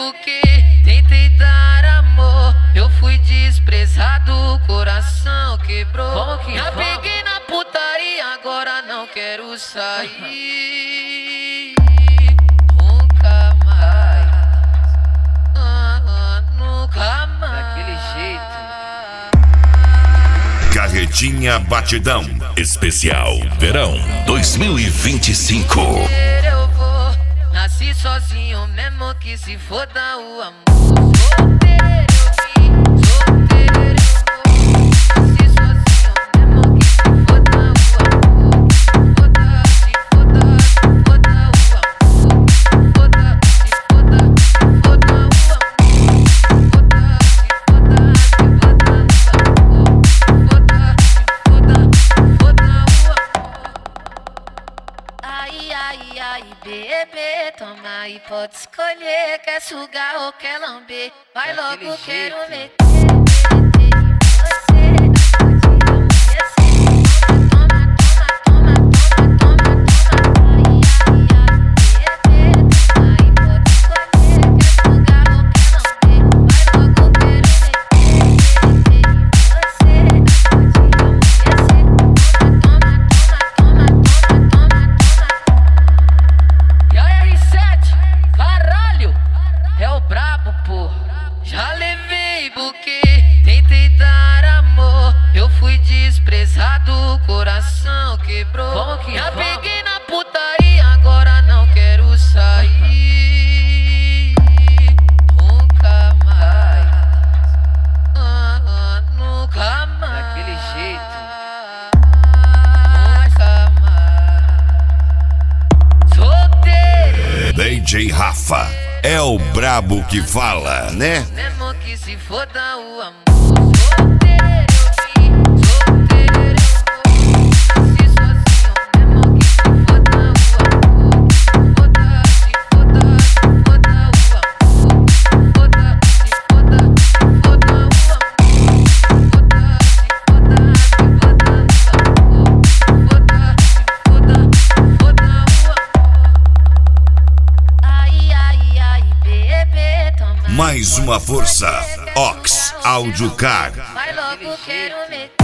porque tentei dar amor, eu fui desprezado, o coração quebrou. Já peguei na putaria, agora não quero sair. Nunca mais, nunca mais. Daquele jeito. Carretinha Batidão Especial Verão 2025. Eu vou, nasci sozinho mesmo que se foda o amor. Solteiro eu vim, solteiro eu vou, nasci sozinho mesmo que se foda o amor. Foda, se foda, se foda o amor. Foda, se foda, se foda o amor. Foda, se foda, se foda o amor. Foda, se foda, foda o amor. Ai, ai, ai, bebê, toma e pode escolher. Quer sugar ou quer lamber? Vai Daquele logo, quero jeito. meter em você. Toma, toma, toma, toma, toma, toma. Ai, ai, ai, bebê, toma e pode escolher. Quer sugar ou quer lamber? Vai logo, quero meter em você. Toma, toma, toma, toma, toma. E aí, R7, caralho, é o brabo, porra. Já levei buquê, tentei dar amor, eu fui desprezado, o coração quebrou. Já peguei na putaria, agora não quero sair. Nunca mais, nunca mais. Daquele jeito. Nunca mais. Solteiro. DJ Rafa é o brabo que fala, né? Mesmo que se foda o amor. Solteiro eu vim, solteiro eu vou, nasci sozinho mesmo que se foda o amor. Foda, se foda, se foda o amor. Foda, se foda, se foda o amor. Foda, se foda, se foda o amor. Foda, se foda, foda o amor. Ai, ai, ai, bebê, toma. Mais uma força, Ox Audiocar. Vai logo, quero meter.